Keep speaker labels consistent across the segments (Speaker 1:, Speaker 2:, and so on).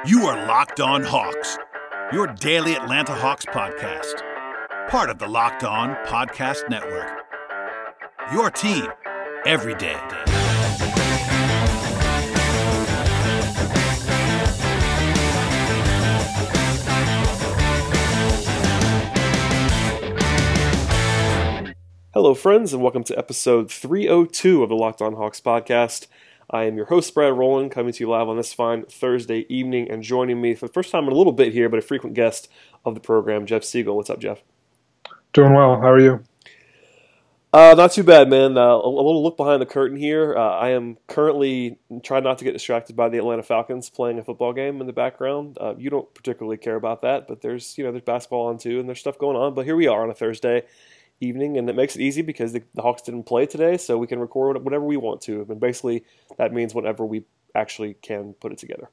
Speaker 1: You are Locked On Hawks, your daily Atlanta Hawks podcast. Part of the Locked On Podcast Network. Your team every day.
Speaker 2: Hello, friends, and welcome to episode 302 of the Locked On Hawks podcast. I am your host, Brad Rowland, coming to you live on this fine Thursday evening, and joining me for the first time in a little bit here, but a frequent guest of the program, Jeff Siegel. What's up, Jeff?
Speaker 3: Doing well. How are you?
Speaker 2: Not too bad, man. A little look behind the curtain here. I am currently trying not to get distracted by the Atlanta Falcons playing a football game in the background. You don't particularly care about that, but there's basketball on too, and there's stuff going on. But here we are on a Thursday evening, and it makes it easy because the Hawks didn't play today, so we can record whenever we want to. And basically, that means whenever we actually can put it together.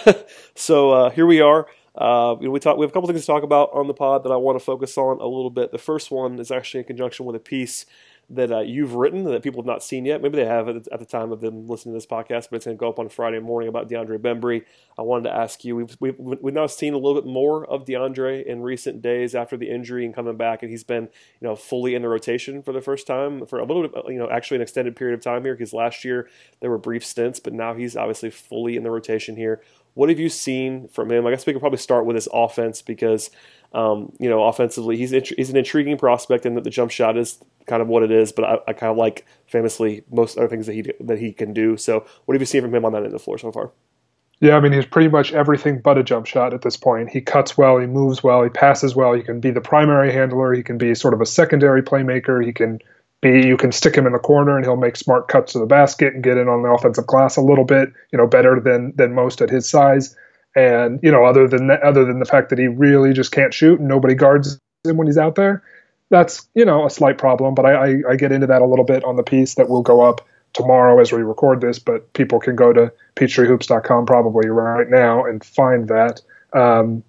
Speaker 2: So here we are. We have a couple things to talk about on the pod that I want to focus on a little bit. The first one is actually in conjunction with a piece that you've written that people have not seen yet. Maybe they have at the time of them listening to this podcast, but it's going to go up on Friday morning about DeAndre Bembry. I wanted to ask you, we've now seen a little bit more of DeAndre in recent days after the injury and coming back, and he's been fully in the rotation for the first time for a little bit, actually an extended period of time here, because last year there were brief stints, but now he's obviously fully in the rotation here. What have you seen from him? I guess we could probably start with his offense because, offensively, he's an intriguing prospect, and that the jump shot is kind of what it is. But I kind of like, famously, most other things that he can do. So, what have you seen from him on that end of the floor so far?
Speaker 3: Yeah, I mean, he's pretty much everything but a jump shot at this point. He cuts well, he moves well, he passes well. He can be the primary handler. He can be sort of a secondary playmaker. You can stick him in the corner and he'll make smart cuts to the basket and get in on the offensive glass a little bit, better than most at his size. And, other than the fact that he really just can't shoot and nobody guards him when he's out there, that's, a slight problem. But I get into that a little bit on the piece that will go up tomorrow as we record this, but people can go to PeachtreeHoops.com probably right now and find that. And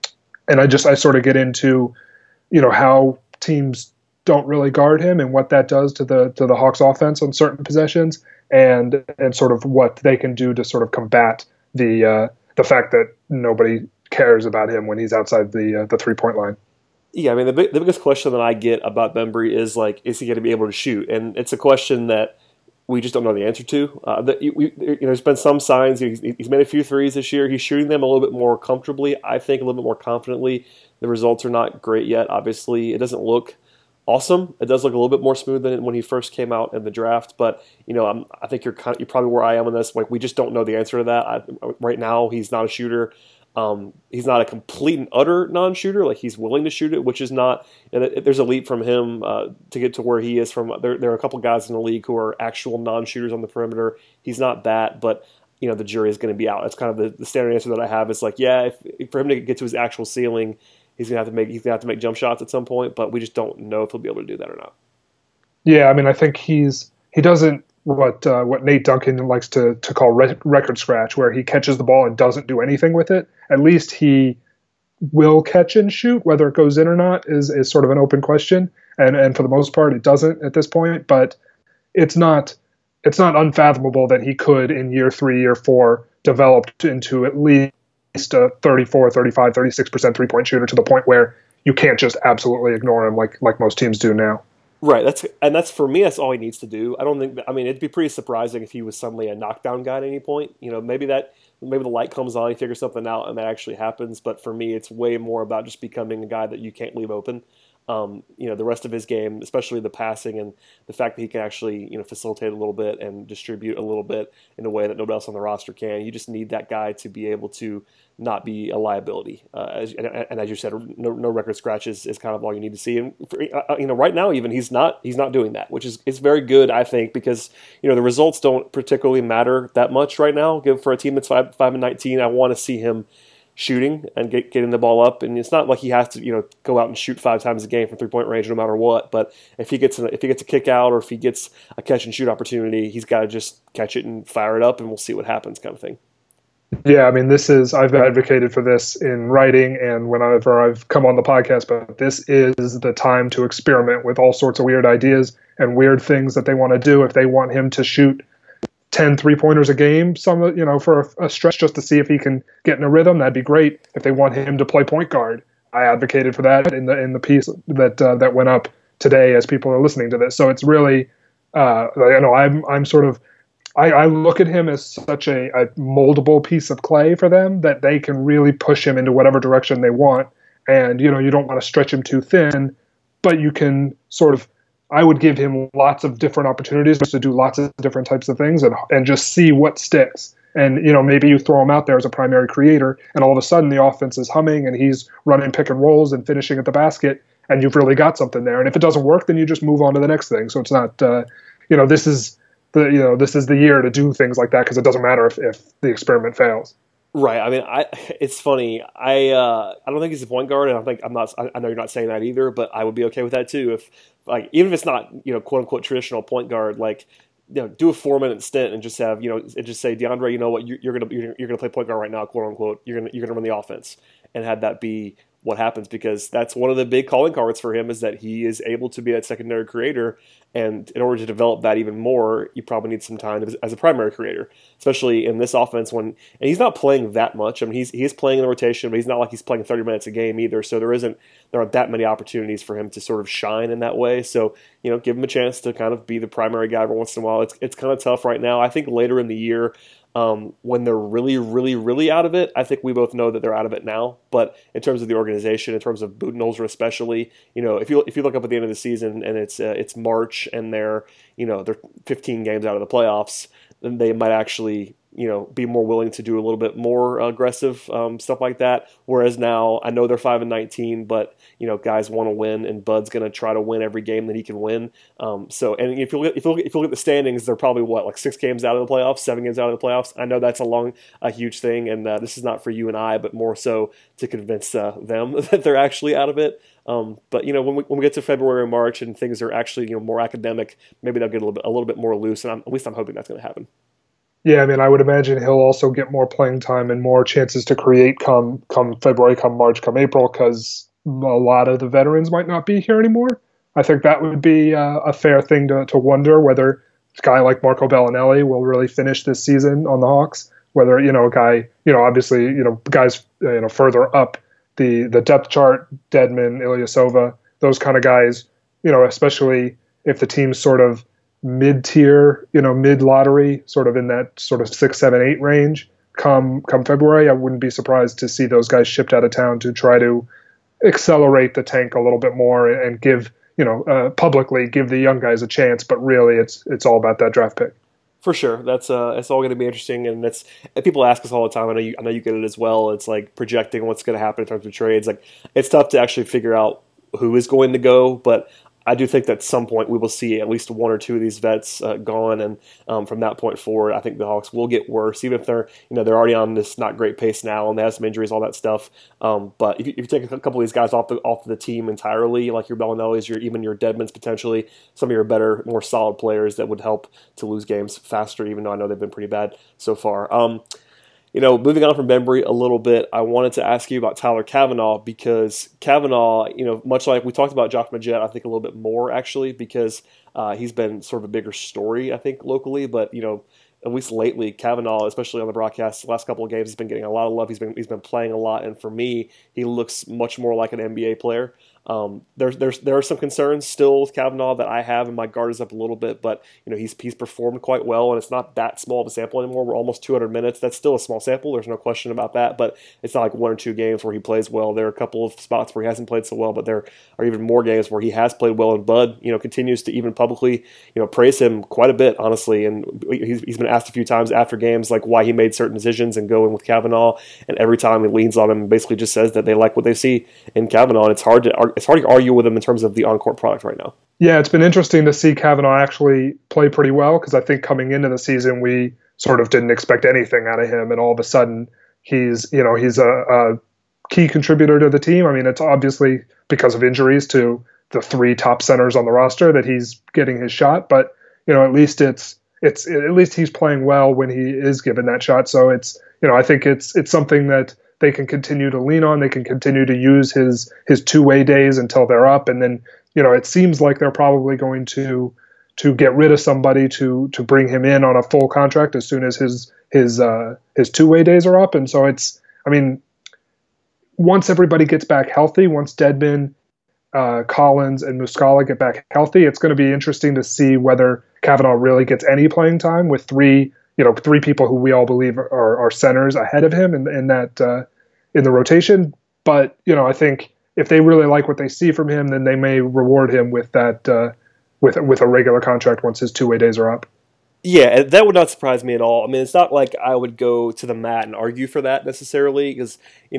Speaker 3: I sort of get into, how teams don't really guard him and what that does to the Hawks offense on certain possessions, and sort of what they can do to sort of combat the fact that nobody cares about him when he's outside the 3-point line.
Speaker 2: Yeah, I mean, the biggest question that I get about Bembry is is he going to be able to shoot? And it's a question that we just don't know the answer to. There's been some signs. He's made a few threes this year. He's shooting them a little bit more comfortably, I think, a little bit more confidently. The results are not great yet. Obviously, it doesn't look awesome. It does look a little bit more smooth than when he first came out in the draft, but I think you're probably where I am on this. We just don't know the answer to that. Right now, he's not a shooter. He's not a complete and utter non-shooter. He's willing to shoot it, which is not. There's a leap from him to get to where he is from. There are a couple guys in the league who are actual non-shooters on the perimeter. He's not that, but the jury is going to be out. That's kind of the standard answer that I have. Is if for him to get to his actual ceiling, he's gonna have to make jump shots at some point, but we just don't know if he'll be able to do that or not.
Speaker 3: Yeah, I mean, I think he doesn't what Nate Duncan likes to call record scratch, where he catches the ball and doesn't do anything with it. At least he will catch and shoot. Whether it goes in or not is sort of an open question, and for the most part, it doesn't at this point. But it's not unfathomable that he could, in year 3, year 4, develop into at least a 34, 35, 36% three-point shooter, to the point where you can't just absolutely ignore him like most teams do now.
Speaker 2: Right. That's for me, that's all he needs to do. It'd be pretty surprising if he was suddenly a knockdown guy at any point. Maybe the light comes on, he figures something out, and that actually happens. But for me, it's way more about just becoming a guy that you can't leave open. The rest of his game, especially the passing and the fact that he can actually, facilitate a little bit and distribute a little bit in a way that nobody else on the roster can. You just need that guy to be able to not be a liability. As you said, no record scratches is kind of all you need to see. And right now, even he's not doing that, which is very good, I think, because the results don't particularly matter that much right now. For a team that's 5-19, I want to see him shooting and getting the ball up, and it's not like he has to go out and shoot 5 times a game from 3-point range no matter what. But if he gets a kick out, or if he gets a catch and shoot opportunity, he's got to just catch it and fire it up, and we'll see what happens, kind of thing.
Speaker 3: Yeah, I mean, I've advocated for this in writing and whenever I've come on the podcast, but this is the time to experiment with all sorts of weird ideas and weird things that they want to do. If they want him to shoot 10 3-pointers a game, for a stretch, just to see if he can get in a rhythm. That'd be great. If they want him to play point guard, I advocated for that in the piece that went up today as people are listening to this. So it's really, I'm sort of, I look at him as such a moldable piece of clay for them that they can really push him into whatever direction they want. And, you don't want to stretch him too thin, but you can sort of, I would give him lots of different opportunities to do lots of different types of things and just see what sticks. And, maybe you throw him out there as a primary creator and all of a sudden the offense is humming and he's running pick and rolls and finishing at the basket and you've really got something there. And if it doesn't work, then you just move on to the next thing. So it's not, this is the year to do things like that because it doesn't matter if the experiment fails.
Speaker 2: Right. I mean, it's funny. I don't think he's a point guard, and I know you're not saying that either, but I would be okay with that too. If even if it's not quote unquote traditional point guard, do a 4-minute stint and just have and just say, DeAndre, you know what, you're gonna play point guard right now, quote unquote. You're gonna run the offense, and have that be what happens, because that's one of the big calling cards for him, is that he is able to be that secondary creator. And in order to develop that even more, you probably need some time as a primary creator, especially in this offense and he's not playing that much. I mean, he is playing in the rotation, but he's not like he's playing 30 minutes a game either. So there aren't that many opportunities for him to sort of shine in that way. So, give him a chance to kind of be the primary guy every once in a while. It's kind of tough right now. I think later in the year, when they're really, really, really out of it, I think we both know that they're out of it now. But in terms of the organization, in terms of Budenholzer especially, if you look up at the end of the season and it's March and they're 15 games out of the playoffs, then they might actually be more willing to do a little bit more aggressive stuff like that. Whereas now, I know they're 5-19, but guys want to win, and Bud's going to try to win every game that he can win. And if you look at the standings, they're probably 6 games out of the playoffs, 7 games out of the playoffs. I know that's a huge thing, and this is not for you and I, but more so to convince them that they're actually out of it. But when we get to February or March and things are actually more academic, maybe they'll get a little bit more loose, and at least I'm hoping that's going to happen.
Speaker 3: Yeah, I mean, I would imagine he'll also get more playing time and more chances to create come February, come March, come April, because a lot of the veterans might not be here anymore. I think that would be a fair thing to wonder whether a guy like Marco Bellinelli will really finish this season on the Hawks. Whether a guy, obviously, guys, further up the depth chart, Dedmon, Ilyasova, those kind of guys, especially if the team's sort of mid-tier, mid-lottery, sort of in that sort of 6, 7, 8 range come February. I wouldn't be surprised to see those guys shipped out of town to try to accelerate the tank a little bit more and give, publicly give the young guys a chance. But really, it's all about that draft pick.
Speaker 2: For sure, it's all going to be interesting, and people ask us all the time. I know you get it as well. It's like projecting what's going to happen in terms of trades. Like, it's tough to actually figure out who is going to go, but I do think that at some point we will see at least 1 or 2 of these vets gone, and from that point forward, I think the Hawks will get worse, even if they're already on this not great pace now and they have some injuries, all that stuff. But if you take a couple of these guys off the team entirely, like your Bellinellis, even your Dedmons potentially, some of your better, more solid players that would help to lose games faster, even though I know they've been pretty bad so far. Moving on from Bembry a little bit, I wanted to ask you about Tyler Cavanaugh, because Cavanaugh, much like we talked about Josh Magette, I think a little bit more actually, because he's been sort of a bigger story, I think, locally. But, at least lately, Cavanaugh, especially on the broadcast, the last couple of games, has been getting a lot of love. He's been playing a lot, and for me, he looks much more like an NBA player. There are some concerns still with Cavanaugh that I have, and my guard is up a little bit, but he's performed quite well, and it's not that small of a sample anymore. We're almost 200 minutes. That's still a small sample. There's no question about that, but it's not like 1 or 2 games where he plays well. There are a couple of spots where he hasn't played so well, but there are even more games where he has played well, and Bud, continues to even publicly, praise him quite a bit, honestly, and he's been asked a few times after games like why he made certain decisions and going with Cavanaugh, and every time he leans on him and basically just says that they like what they see in Cavanaugh, and it's hard to argue with him in terms of the on-court product right now.
Speaker 3: Yeah, it's been interesting to see Cavanaugh actually play pretty well, because I think coming into the season we sort of didn't expect anything out of him, and all of a sudden he's a key contributor to the team. I mean, it's obviously because of injuries to the 3 top centers on the roster that he's getting his shot, but at least at least he's playing well when he is given that shot. So I think it's something that they can continue to lean on. They can continue to use his 2-way days until they're up. And then, it seems like they're probably going to to get rid of somebody to bring him in on a full contract as soon as his two-way days are up. And so once everybody gets back healthy, once Dedmon, Collins, and Muscala get back healthy, it's going to be interesting to see whether Kavanaugh really gets any playing time with three people who we all believe are centers ahead of him in the rotation. But I think if they really like what they see from him, then they may reward him with that with a regular contract once his two-way days are up.
Speaker 2: Yeah, that would not surprise me at all. I mean, it's not like I would go to the mat and argue for that necessarily, because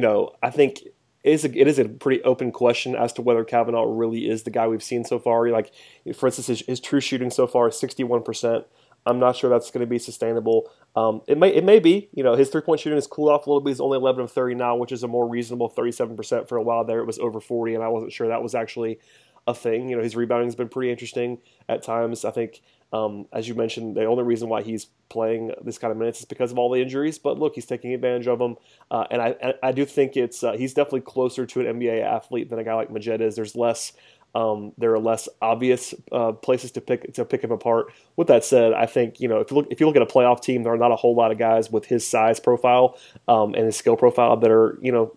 Speaker 2: I think it is a pretty open question as to whether Kavanaugh really is the guy we've seen so far. Like, for instance, his true shooting so far is 61%. I'm not sure that's going to be sustainable. It may be. His three-point shooting has cooled off a little bit. He's only 11 of 30 now, which is a more reasonable 37%. For a while there, it was over 40, and I wasn't sure that was actually a thing. His rebounding has been pretty interesting at times. I think, as you mentioned, the only reason why he's playing this kind of minutes is because of all the injuries. But look, he's taking advantage of them, and I do think he's definitely closer to an NBA athlete than a guy like Majed is. There are less obvious places to pick him apart. With that said, I think if you look at a playoff team, there are not a whole lot of guys with his size profile and his skill profile that are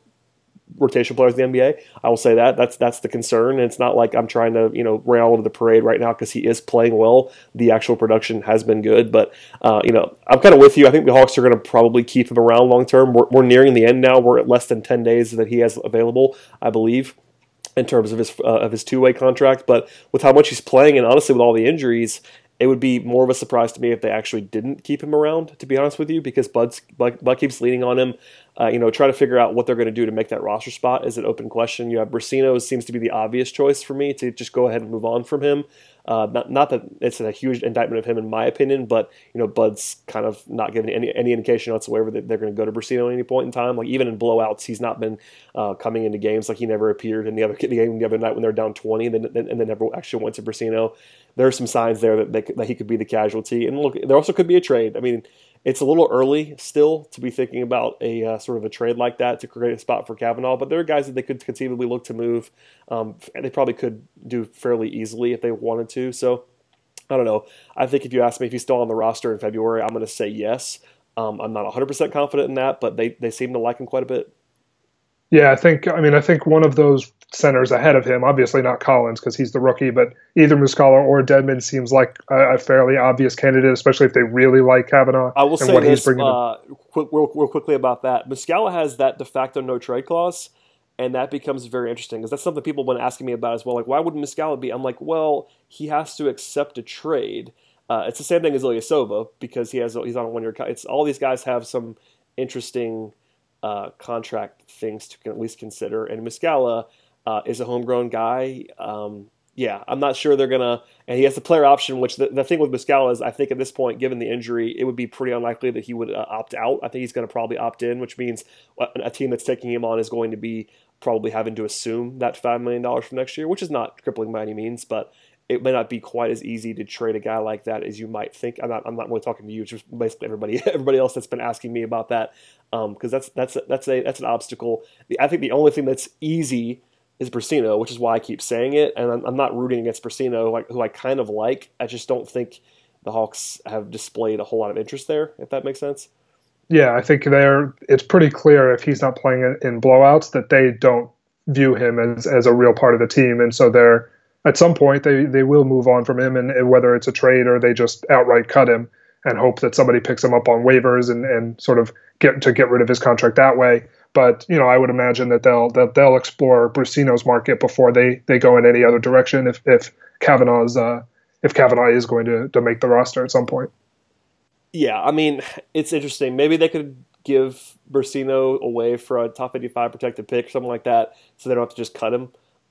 Speaker 2: rotation players in the NBA. I will say that's the concern. And it's not like I'm trying to rain all over the parade right now, because he is playing well. The actual production has been good, but I'm kind of with you. I think the Hawks are going to probably keep him around long term. We're nearing the end now. We're at less than 10 days that he has available, I believe, in terms of his two-way contract. But with how much he's playing, and honestly with all the injuries, it would be more of a surprise to me if they actually didn't keep him around, to be honest with you, because Bud keeps leaning on him. Try to figure out what they're going to do to make that roster spot is an open question. Brasino seems to be the obvious choice for me to just go ahead and move on from him. Not that it's a huge indictment of him in my opinion, but Bud's kind of not giving any indication whatsoever that they're going to go to Brasino at any point in time. Like, even in blowouts, he's not been coming into games. Like, he never appeared in the game the other night when they were down 20, and then never actually went to Brasino. There are some signs there that he could be the casualty. And look, there also could be a trade. I mean, it's a little early still to be thinking about a sort of a trade like that to create a spot for Kavanaugh, but there are guys that they could conceivably look to move, and they probably could do fairly easily if they wanted to. So, I don't know. I think if you ask me if he's still on the roster in February, I'm going to say yes. I'm not 100% confident in that, but they seem to like him quite a bit.
Speaker 3: Yeah, I think one of those centers ahead of him, obviously not Collins because he's the rookie, but either Muscala or Dedmon seems like a fairly obvious candidate, especially if they really like Kavanaugh.
Speaker 2: I will say this real quickly about that. Muscala has that de facto no trade clause, and that becomes very interesting because that's something people have been asking me about as well. Like, why would Muscala be? I'm like, well, he has to accept a trade. It's the same thing as Ilyasova because he's on a one-year. It's all these guys have some interesting contract things to at least consider, and Muscala is a homegrown guy. I'm not sure they're gonna, and he has the player option, which the thing with Muscala is, I think at this point, given the injury, it would be pretty unlikely that he would opt out. I think he's going to probably opt in, which means a team that's taking him on is going to be probably having to assume that $5 million from next year, which is not crippling by any means, but it may not be quite as easy to trade a guy like that as you might think. I'm not really talking to you, just basically everybody else that's been asking me about that, because that's an obstacle. I think the only thing that's easy is Brasino, which is why I keep saying it, and I'm not rooting against Brasino, who I kind of like. I just don't think the Hawks have displayed a whole lot of interest there, if that makes sense.
Speaker 3: Yeah, I think it's pretty clear if he's not playing in blowouts that they don't view him as a real part of the team, and so they're at some point they will move on from him, and whether it's a trade or they just outright cut him and hope that somebody picks him up on waivers and sort of get rid of his contract that way. But I would imagine that they'll explore Brasino's market before they go in any other direction if Kavanaugh is going to make the roster at some point.
Speaker 2: Yeah, I mean, it's interesting. Maybe they could give Brasino away for a top 55 protected pick, something like that, so they don't have to just cut him.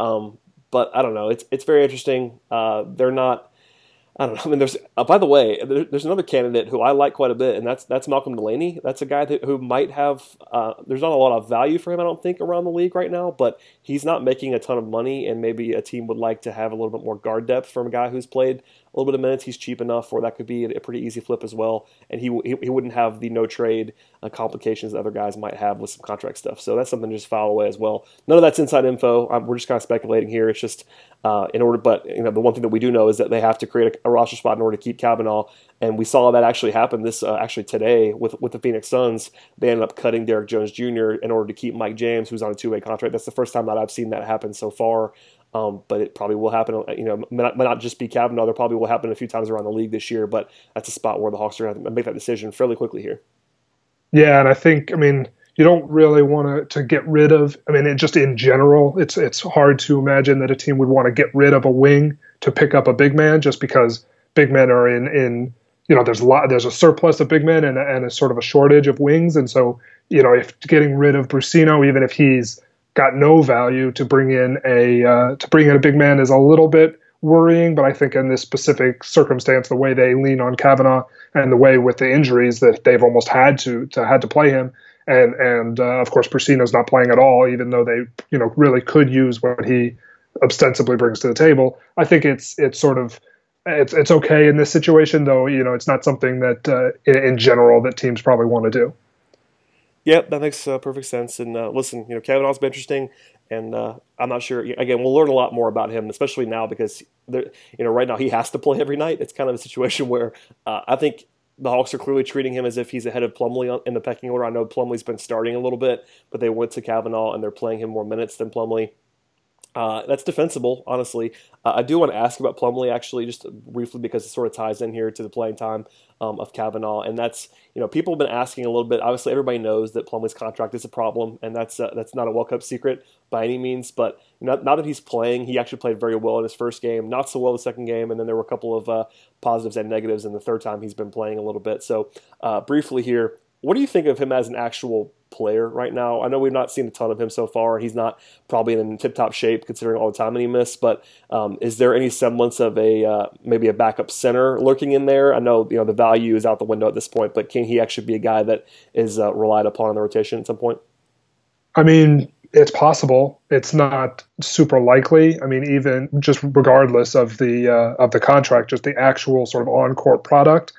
Speaker 2: But I don't know. It's very interesting. They're not. I don't know. I mean, by the way, there's another candidate who I like quite a bit, and that's Malcolm Delaney. That's a guy who might have. There's not a lot of value for him, I don't think, around the league right now. But he's not making a ton of money, and maybe a team would like to have a little bit more guard depth from a guy who's played little bit of minutes, he's cheap enough where that could be a pretty easy flip as well, and he wouldn't have the no trade complications that other guys might have with some contract stuff. So that's something to just file away as well. None of that's inside info. We're just kind of speculating here. It's just but the one thing that we do know is that they have to create a roster spot in order to keep Kavanaugh, and we saw that actually happen actually today with the Phoenix Suns. They ended up cutting Derrick Jones Jr. in order to keep Mike James, who's on a two-way contract. That's the first time that I've seen that happen so far. But it probably will happen, might not just be Kavanaugh. There probably will happen a few times around the league this year, but that's a spot where the Hawks are going to make that decision fairly quickly here.
Speaker 3: Yeah, and I think, you don't really want to get rid of, just in general, it's hard to imagine that a team would want to get rid of a wing to pick up a big man just because big men are in there's a surplus of big men and a sort of a shortage of wings. And so, if getting rid of Brusino, even if he's got no value, to bring in a big man is a little bit worrying. But I think in this specific circumstance, the way they lean on Kavanaugh and the way with the injuries that they've almost had to play him, and of course Brusino's not playing at all, even though they really could use what he ostensibly brings to the table. I think it's okay in this situation, though. It's not something that in general that teams probably want to do.
Speaker 2: Yep, that makes perfect sense. And listen, Kavanaugh's been interesting, and I'm not sure. Again, we'll learn a lot more about him, especially now because right now he has to play every night. It's kind of a situation where I think the Hawks are clearly treating him as if he's ahead of Plumlee in the pecking order. I know Plumlee's been starting a little bit, but they went to Kavanaugh and they're playing him more minutes than Plumlee. That's defensible, honestly. I do want to ask about Plumlee, actually, just briefly, because it sort of ties in here to the playing time of Kavanaugh. And that's, people have been asking a little bit. Obviously, everybody knows that Plumlee's contract is a problem, and that's not a well-kept secret by any means. But now that he's playing, he actually played very well in his first game, not so well the second game, and then there were a couple of positives and negatives in the third time he's been playing a little bit. So briefly here, what do you think of him as an actual player right now? I know we've not seen a ton of him so far. He's not probably in tip-top shape considering all the time that he missed, but is there any semblance of maybe a backup center lurking in there? I know the value is out the window at this point, but can he actually be a guy that is relied upon in the rotation at some point?
Speaker 3: It's possible. It's not super likely. Even just regardless of the contract, just the actual sort of on-court product.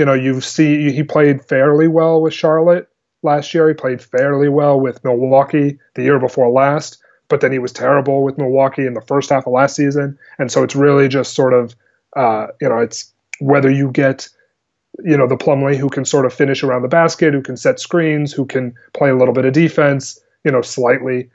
Speaker 3: He played fairly well with Charlotte last year. He played fairly well with Milwaukee the year before last, but then he was terrible with Milwaukee in the first half of last season. And so it's really just sort of, it's whether you get, the Plumlee who can sort of finish around the basket, who can set screens, who can play a little bit of defense, slightly,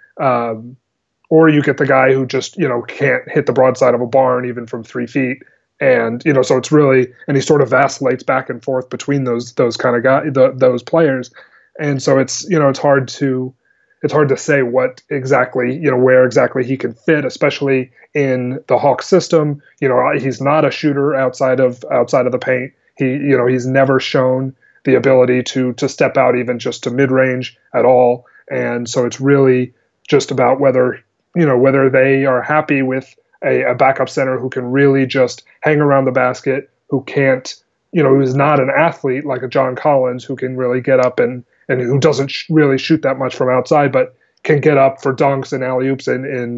Speaker 3: or you get the guy who just, can't hit the broadside of a barn even from 3 feet. And, so it's really, and he sort of vacillates back and forth between those kind of guys, those players. And so it's hard to say what exactly, where exactly he can fit, especially in the Hawks system. He's not a shooter outside of the paint. He's never shown the ability to step out even just to mid-range at all. And so it's really just about whether they are happy with a backup center who can really just hang around the basket, who can't, who's not an athlete like a John Collins, who can really get up and who doesn't really shoot that much from outside, but can get up for dunks and alley-oops in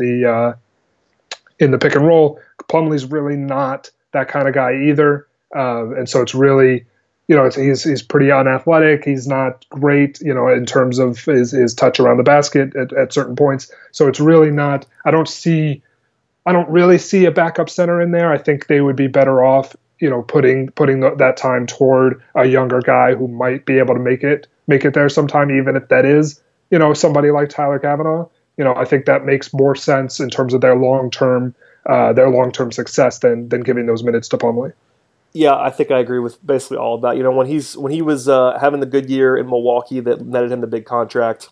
Speaker 3: the pick and roll. Plumlee's really not that kind of guy either. And so it's really, he's pretty unathletic. He's not great, in terms of his touch around the basket at certain points. So it's really not, I don't really see a backup center in there. I think they would be better off, putting that time toward a younger guy who might be able to make it there sometime, even if that is, somebody like Tyler Kavanaugh. I think that makes more sense in terms of their long-term success than giving those minutes to Plumlee.
Speaker 2: Yeah, I think I agree with basically all of that. When he was having the good year in Milwaukee that netted him the big contract,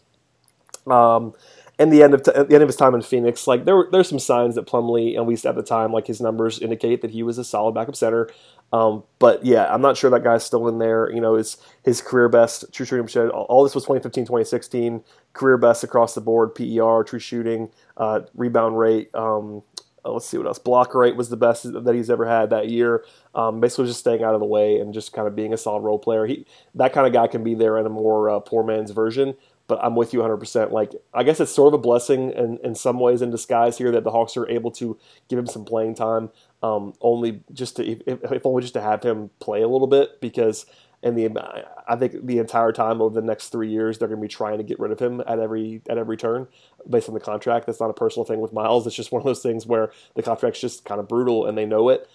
Speaker 2: and at the end of his time in Phoenix, like there's some signs that Plumlee, at least at the time, like his numbers indicate that he was a solid backup center. But yeah, I'm not sure that guy's still in there. His career best true shooting percentage. All this was 2015, 2016. Career best across the board: PER, true shooting, rebound rate. Let's see what else. Block rate was the best that he's ever had that year. Basically, just staying out of the way and just kind of being a solid role player. That kind of guy can be there in a more poor man's version. But I'm with you 100%. Like, I guess it's sort of a blessing in some ways in disguise here that the Hawks are able to give him some playing time. only just to if only just to have him play a little bit, because I think the entire time over the next 3 years they're going to be trying to get rid of him at every turn based on the contract. That's not a personal thing with Miles. It's just one of those things where the contract's just kind of brutal and they know it.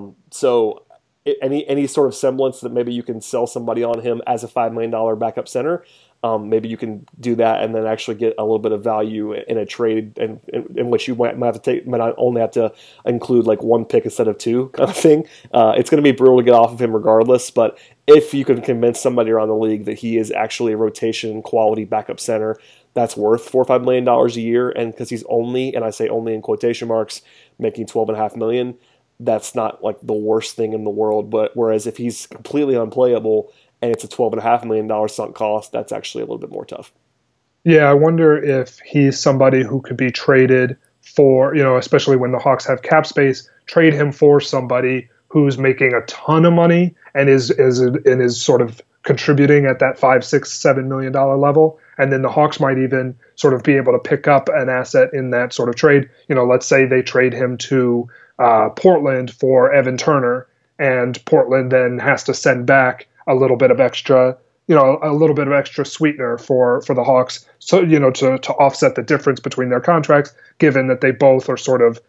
Speaker 2: So any sort of semblance that maybe you can sell somebody on him as a $5 million backup center, maybe you can do that and then actually get a little bit of value in a trade in which you might not only have to include like one pick instead of two kind of thing. It's going to be brutal to get off of him regardless, but if you can convince somebody around the league that he is actually a rotation quality backup center that's worth $4 or $5 million a year, and because he's only, and I say only in quotation marks, making $12.5 million, that's not like the worst thing in the world. But whereas if he's completely unplayable and it's a $12.5 million sunk cost, that's actually a little bit more tough.
Speaker 3: Yeah, I wonder if he's somebody who could be traded for, especially when the Hawks have cap space, trade him for somebody who's making a ton of money and is sort of contributing at that $5, $6, $7 million level. And then the Hawks might even sort of be able to pick up an asset in that sort of trade. Let's say they trade him to Portland for Evan Turner, and Portland then has to send back a little bit of extra, a little bit of extra sweetener for the Hawks. So, to offset the difference between their contracts, given that they both are sort of,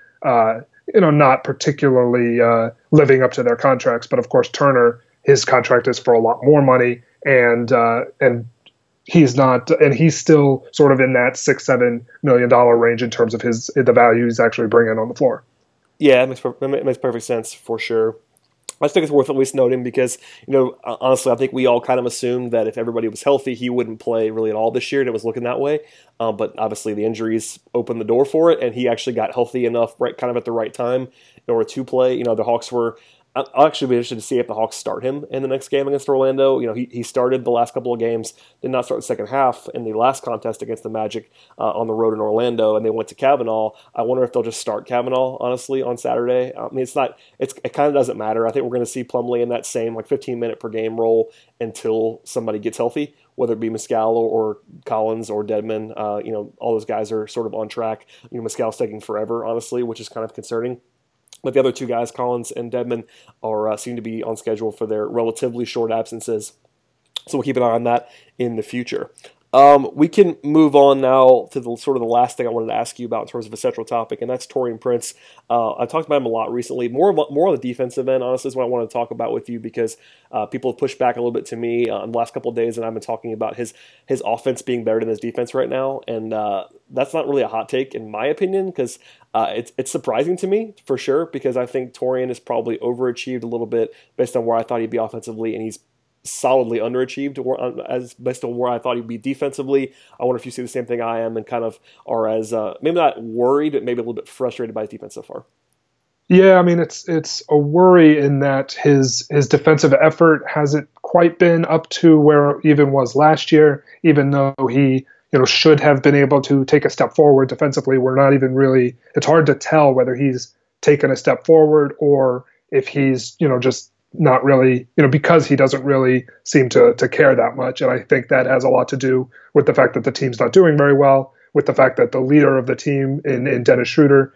Speaker 3: not particularly living up to their contracts. But of course, Turner, his contract is for a lot more money, and he's not, and he's still sort of in that $6-7 million range in terms of the value he's actually bringing on the floor.
Speaker 2: Yeah, it makes perfect sense for sure. I think it's worth at least noting because, honestly, I think we all kind of assumed that if everybody was healthy, he wouldn't play really at all this year, and it was looking that way. But obviously the injuries opened the door for it, and he actually got healthy enough kind of at the right time in order to play. The Hawks were I'll actually be interested to see if the Hawks start him in the next game against Orlando. He started the last couple of games, did not start the second half in the last contest against the Magic on the road in Orlando, and they went to Kavanaugh. I wonder if they'll just start Kavanaugh, honestly, on Saturday. I mean, it kind of doesn't matter. I think we're going to see Plumlee in that same 15-minute per game role until somebody gets healthy, whether it be Muscala or Collins or Dedmon. All those guys are sort of on track. Muscala's taking forever, honestly, which is kind of concerning. But the other two guys, Collins and Dedmon, seem to be on schedule for their relatively short absences. So we'll keep an eye on that in the future. We can move on now to the last thing I wanted to ask you about in terms of a central topic, and that's Taurean Prince. I talked about him a lot recently. More on the defensive end, honestly, is what I want to talk about with you because people have pushed back a little bit to me in the last couple of days, and I've been talking about his offense being better than his defense right now, and that's not really a hot take in my opinion because it's surprising to me for sure because I think Taurean has probably overachieved a little bit based on where I thought he'd be offensively, and he's solidly underachieved as based on where I thought he'd be defensively. I wonder if you see the same thing I am and kind of are as maybe not worried, but maybe a little bit frustrated by his defense so far.
Speaker 3: Yeah, I mean it's a worry in that his defensive effort hasn't quite been up to where it even was last year, even though he should have been able to take a step forward defensively. We're not even really, it's hard to tell whether he's taken a step forward or if he's just not really, because he doesn't really seem to care that much. And I think that has a lot to do with the fact that the team's not doing very well, with the fact that the leader of the team in Dennis Schroeder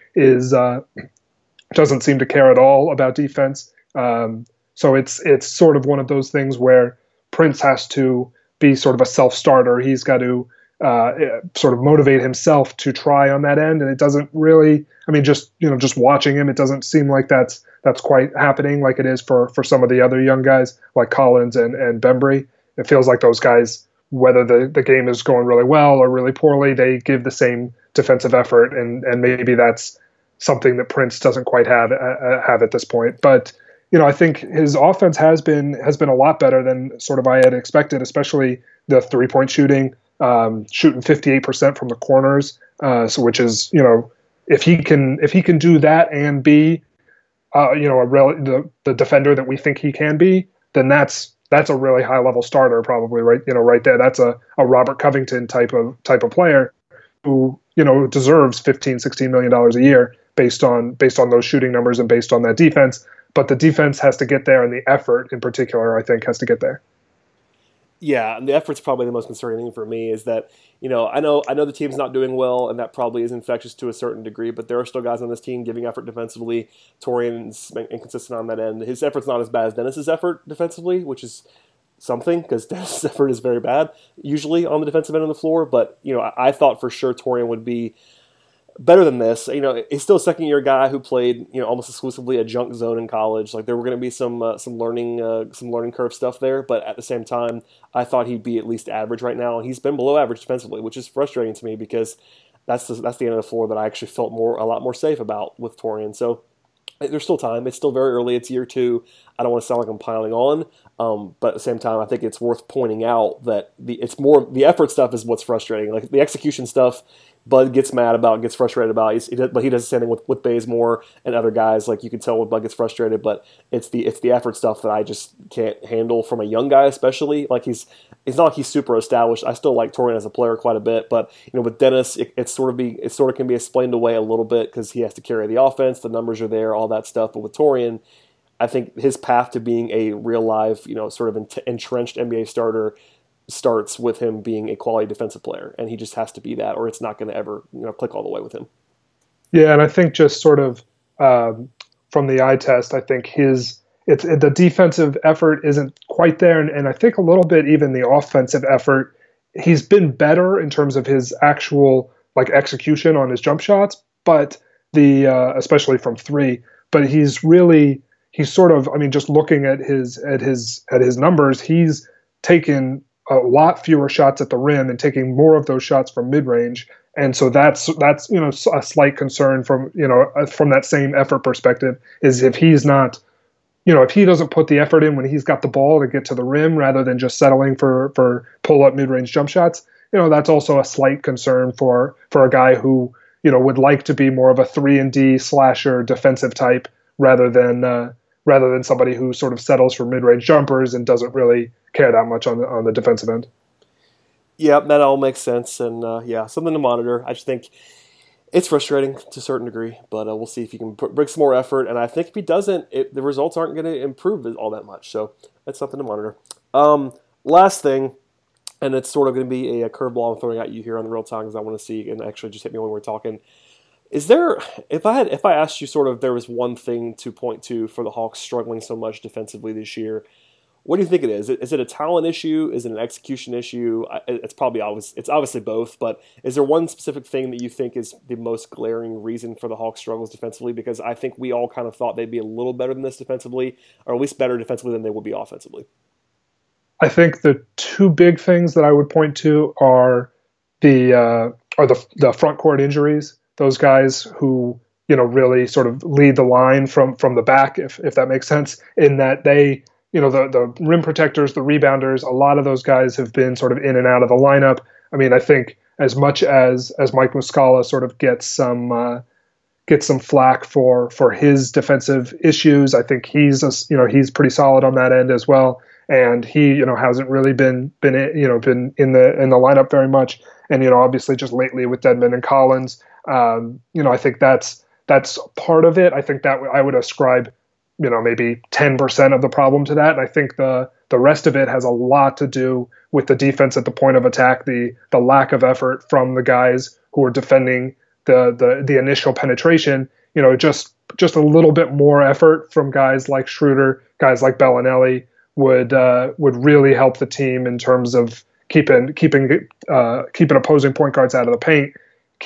Speaker 3: doesn't seem to care at all about defense. So it's sort of one of those things where Prince has to be sort of a self-starter. He's got to sort of motivate himself to try on that end. And it doesn't really, just watching him, it doesn't seem like that's quite happening like it is for some of the other young guys like Collins and Bembry. It feels like those guys, whether the game is going really well or really poorly, they give the same defensive effort. And maybe that's something that Prince doesn't quite have at this point. But, I think his offense has been a lot better than sort of I had expected, especially the 3-point shooting, shooting 58% from the corners. So which is, if he can do that and be, the defender that we think he can be, then that's a really high level starter probably, right? Right there. That's a Robert Covington type of player who, deserves $15-16 million a year based on those shooting numbers and based on that defense. But the defense has to get there, and the effort in particular, I think, has to get there.
Speaker 2: Yeah, and the effort's probably the most concerning thing for me is that, I know the team's not doing well, and that probably is infectious to a certain degree, but there are still guys on this team giving effort defensively. Torian's been inconsistent on that end. His effort's not as bad as Dennis's effort defensively, which is something, because Dennis's effort is very bad, usually on the defensive end of the floor, but, I thought for sure Torian would be better than this. He's still a second-year guy who played, almost exclusively a junk zone in college. Like, there were going to be some learning curve stuff there, but at the same time, I thought he'd be at least average right now, and he's been below average defensively, which is frustrating to me because that's the end of the floor that I actually felt a lot more safe about with Torian. So there's still time. It's still very early. It's year 2. I don't want to sound like I'm piling on, but at the same time, I think it's worth pointing out that the effort stuff is what's frustrating. Like the execution stuff, Bud gets mad about, gets frustrated about, but he does the same thing with Bazemore and other guys. Like you can tell when Bud gets frustrated, but it's the effort stuff that I just can't handle from a young guy, especially. Like it's not like he's super established. I still like Torian as a player quite a bit, but with Dennis, it sort of can be explained away a little bit because he has to carry the offense. The numbers are there, all that stuff. But with Torian, I think his path to being a real live, sort of entrenched NBA starter starts with him being a quality defensive player, and he just has to be that, or it's not going to ever click all the way with him.
Speaker 3: Yeah, and I think just sort of from the eye test, I think the defensive effort isn't quite there, and I think a little bit even the offensive effort. He's been better in terms of his actual execution on his jump shots, but especially from 3. But he's sort of, just looking at his numbers, he's taken a lot fewer shots at the rim and taking more of those shots from mid-range. And so that's a slight concern from that same effort perspective, is if he's not, if he doesn't put the effort in when he's got the ball to get to the rim rather than just settling for pull-up mid-range jump shots, that's also a slight concern for a guy who, would like to be more of a 3-and-D slasher defensive type rather than somebody who sort of settles for mid-range jumpers and doesn't really care that much on the defensive end.
Speaker 2: Yeah, that all makes sense, and something to monitor. I just think it's frustrating to a certain degree, but we'll see if he can bring some more effort, and I think if he doesn't, the results aren't going to improve all that much, so that's something to monitor. Last thing, and it's sort of going to be a curveball I'm throwing at you here on the real time because I want to see, and actually just hit me when we're talking. Is there, if I asked you sort of there was one thing to point to for the Hawks struggling so much defensively this year, what do you think it is? Is it a talent issue? Is it an execution issue? It's probably obvious. It's obviously both, but is there one specific thing that you think is the most glaring reason for the Hawks' struggles defensively? Because I think we all kind of thought they'd be a little better than this defensively, or at least better defensively than they would be offensively.
Speaker 3: I think the 2 big things that I would point to are the front court injuries. Those guys who really sort of lead the line from the back, if that makes sense, in that they. The rim protectors, the rebounders, a lot of those guys have been sort of in and out of the lineup. I mean, I think as much as Mike Muscala sort of gets some flack for his defensive issues, I think he's pretty solid on that end as well. And he, hasn't really been in the lineup very much. And, obviously just lately with Dedmon and Collins, I think that's part of it. I think that I would ascribe maybe 10% of the problem to that. And I think the rest of it has a lot to do with the defense at the point of attack, the lack of effort from the guys who are defending the initial penetration. Just a little bit more effort from guys like Schroeder, guys like Bellinelli would really help the team in terms of keeping opposing point guards out of the paint,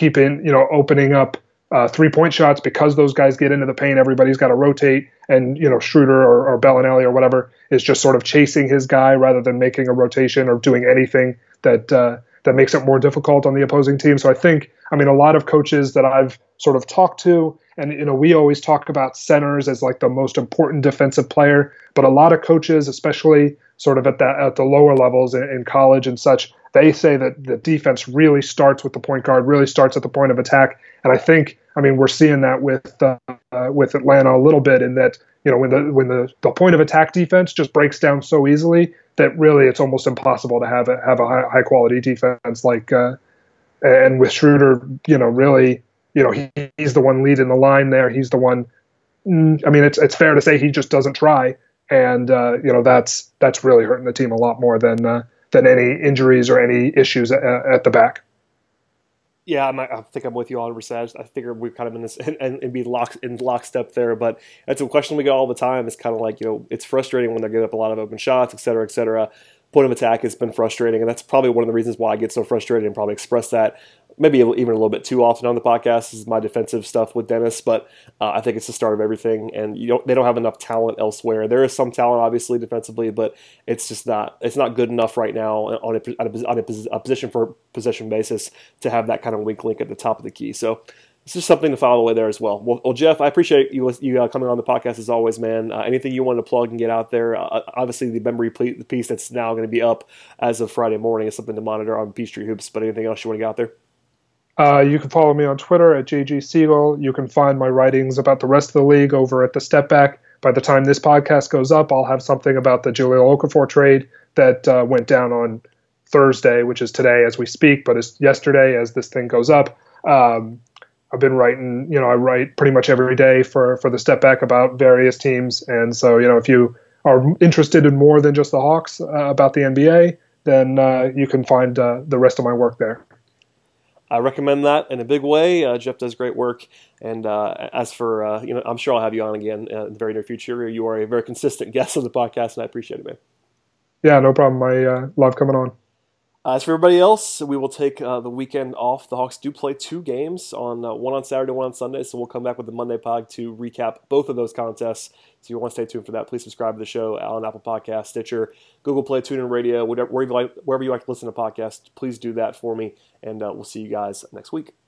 Speaker 3: opening up 3-point shots because those guys get into the paint. Everybody's got to rotate, and Schroeder or Bellinelli or whatever is just sort of chasing his guy rather than making a rotation or doing anything that makes it more difficult on the opposing team. So I think, a lot of coaches that I've sort of talked to, and we always talk about centers as like the most important defensive player, but a lot of coaches, especially sort of at the lower levels in college and such, they say that the defense really starts with the point guard, really starts at the point of attack. And I think, we're seeing that with Atlanta a little bit in that, when the point of attack defense just breaks down so easily that really it's almost impossible to have a high quality defense and with Schroeder, really, he's the one leading the line there. He's the one. It's fair to say he just doesn't try, and that's really hurting the team a lot more than than any injuries or any issues at the back.
Speaker 2: Yeah, I think I'm with you 100%. I figure we're kind of in this and be in lockstep there. But that's a question we get all the time. It's kind of like, it's frustrating when they're giving up a lot of open shots, et cetera, et cetera. Point of attack has been frustrating, and that's probably one of the reasons why I get so frustrated and probably express that maybe even a little bit too often on the podcast is my defensive stuff with Dennis. But I think it's the start of everything, and they don't have enough talent elsewhere. There is some talent, obviously, defensively, but it's not good enough right now on a position for possession basis to have that kind of weak link at the top of the key. So it's just something to follow away there as well. Well, Jeff, I appreciate you coming on the podcast as always, man. Anything you want to plug and get out there? Obviously, the memory piece that's now going to be up as of Friday morning is something to monitor on Peachtree Hoops. But anything else you want to get out there?
Speaker 3: You can follow me on Twitter at JG Siegel. You can find my writings about the rest of the league over at the Step Back. By the time this podcast goes up, I'll have something about the Jahlil Okafor trade that went down on Thursday, which is today as we speak, but it's yesterday as this thing goes up. I've been writing, I write pretty much every day for the Step Back about various teams. And so, if you are interested in more than just the Hawks about the NBA, then you can find the rest of my work there.
Speaker 2: I recommend that in a big way. Jeff does great work. And as for, I'm sure I'll have you on again in the very near future. You are a very consistent guest on the podcast, and I appreciate it, man.
Speaker 3: Yeah, no problem. I love coming on.
Speaker 2: As for everybody else, we will take the weekend off. The Hawks do play 2 games, one on Saturday, one on Sunday, so we'll come back with the Monday pod to recap both of those contests. So you want to stay tuned for that. Please subscribe to the show on Apple Podcasts, Stitcher, Google Play, TuneIn Radio, wherever you like to listen to podcasts. Please do that for me, and we'll see you guys next week.